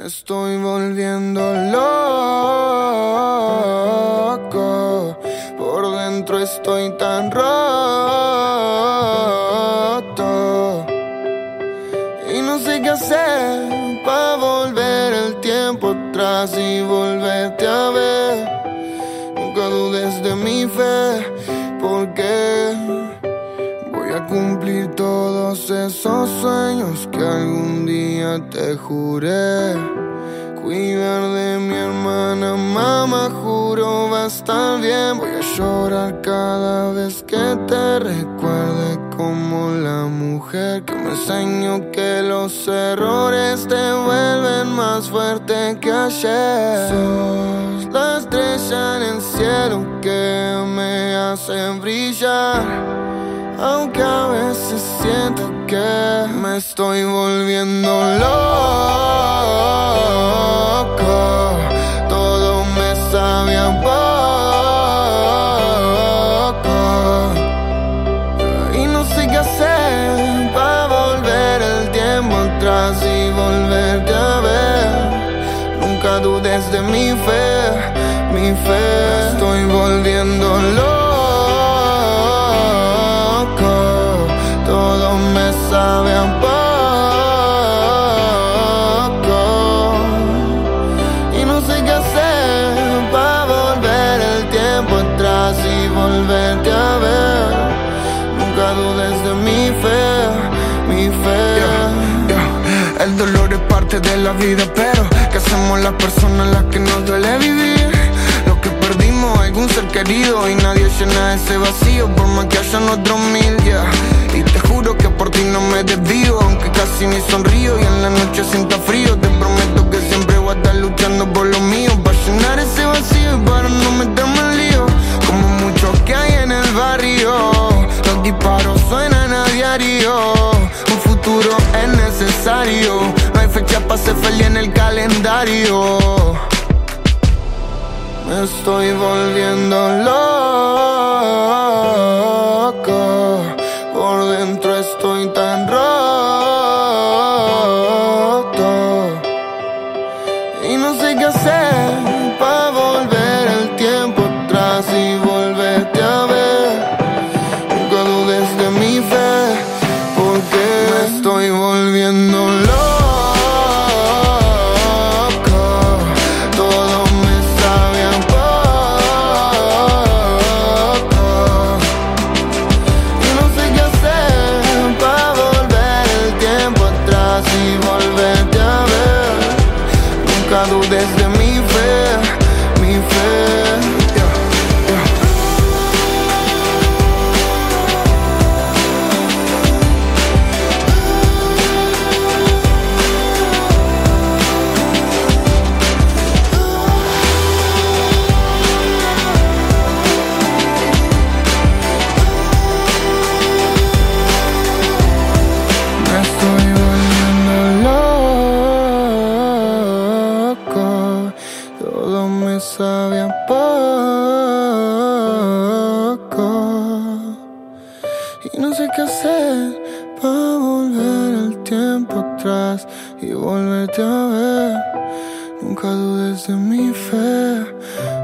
Estoy volviendo loco, por dentro estoy tan roto y no sé qué hacer para volver el tiempo atrás y volverte a ver. Nunca dudes de mi fe, porque voy a cumplir todos esos sueños que algún día te juré. Cuidar de mi hermana, mamá, juro va a estar bien. Voy a llorar cada vez que te recuerde como la mujer que me enseñó que los errores te vuelven más fuerte que ayer. Sos la estrella en el cielo que me hace brillar, aunque a veces siento que me estoy volviendo loco. Todo me sabe a poco y no sé qué hacer para volver el tiempo atrás y volverte a ver. Nunca dudes de mi fe, mi fe. Estoy volviendo loco. Todo me sabe a poco y no sé qué hacer para volver el tiempo atrás y volverte a ver. Nunca dudes de mi fe, mi fe. El dolor es parte de la vida, pero ¿qué hacemos las personas a las que nos duele vivir? Lo que perdimos, algún ser querido, y nadie llena ese vacío por más que hayan otros mil, Y te juro que por ti no me desvío, aunque casi ni sonrío y en la noche sienta frío. Te prometo que siempre voy a estar luchando por lo mío, para llenar ese vacío y para no meterme en lío, como muchos que hay en el barrio. Los disparos suenan a diario, un futuro es necesario. No hay fecha para ser feliz en el calendario. Me estoy volviendo loco, por dentro estoy tan roto y no sé qué hacer para volver el tiempo atrás y volverte a ver. Nunca dudes de mi fe, porque me estoy volviendo loco. Nunca dudes de mi fe, mi fe. Me estoy volviendo loco, todo me sabe a poco y no sé qué hacer para volver el tiempo atrás y volverte a ver. Nunca dudes de mi fe.